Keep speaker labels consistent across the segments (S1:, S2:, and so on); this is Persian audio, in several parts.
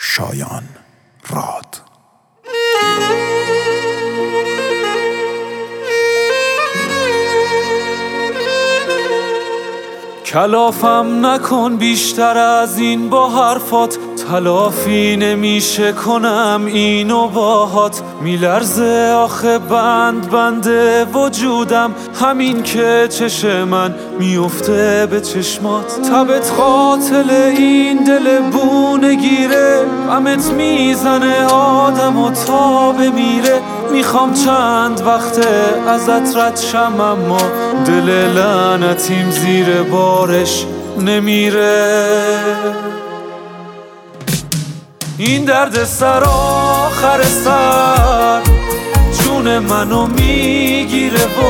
S1: شایان راد.
S2: کلافم نکن بیشتر از این با حرفات، تلافی نمیشه کنم اینو باهات. میلرزه آخه بند وجودم، همین که چشم من میفته به چشمات. تبت قاتل این دل بونه گیره، غمت میزنه آدمو تا بمیره. میخوام چند وقته ازت رد شم، اما دل لعنتیم زیر بارش نمیره. این درد سر آخر سر جون منو میگیره و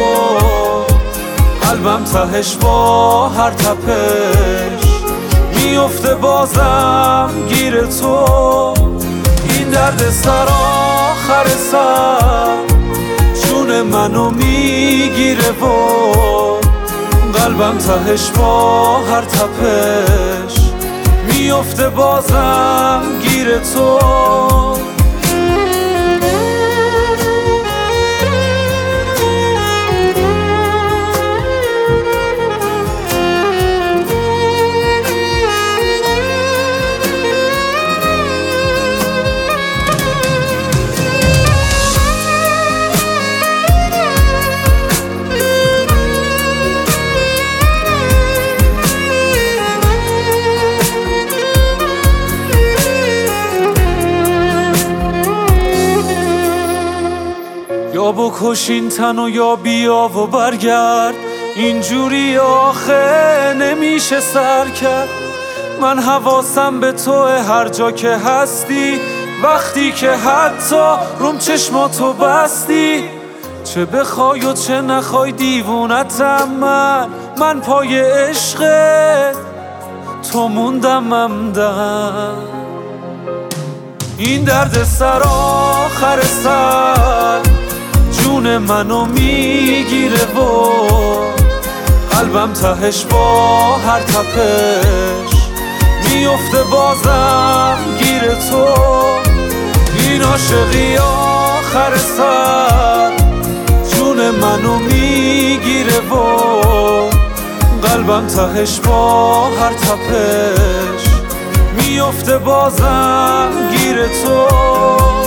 S2: قلبم تهش با هر تپش میفته بازم گیر تو. این درد سر آخر سر جون منو میگیره و قلبم تهش با هر تپش میفته بازم گیر تو. یا بکش این تنو یا بیا و برگرد، اینجوری آخه نمیشه سر کرد. من حواسم به توه هر جا که هستی، وقتی که حتی روم چشماتو بستی. چه بخوای و چه نخوای دیوونتم من پای عشقت تو موندم عمدن. این درد سر آخر سر جون منو میگیره و قلبم تهش با هر تپش میفته بازم گیر تو. این عاشقی آخر سر جون منو میگیره و قلبم تهش با هر تپش میفته بازم گیر تو.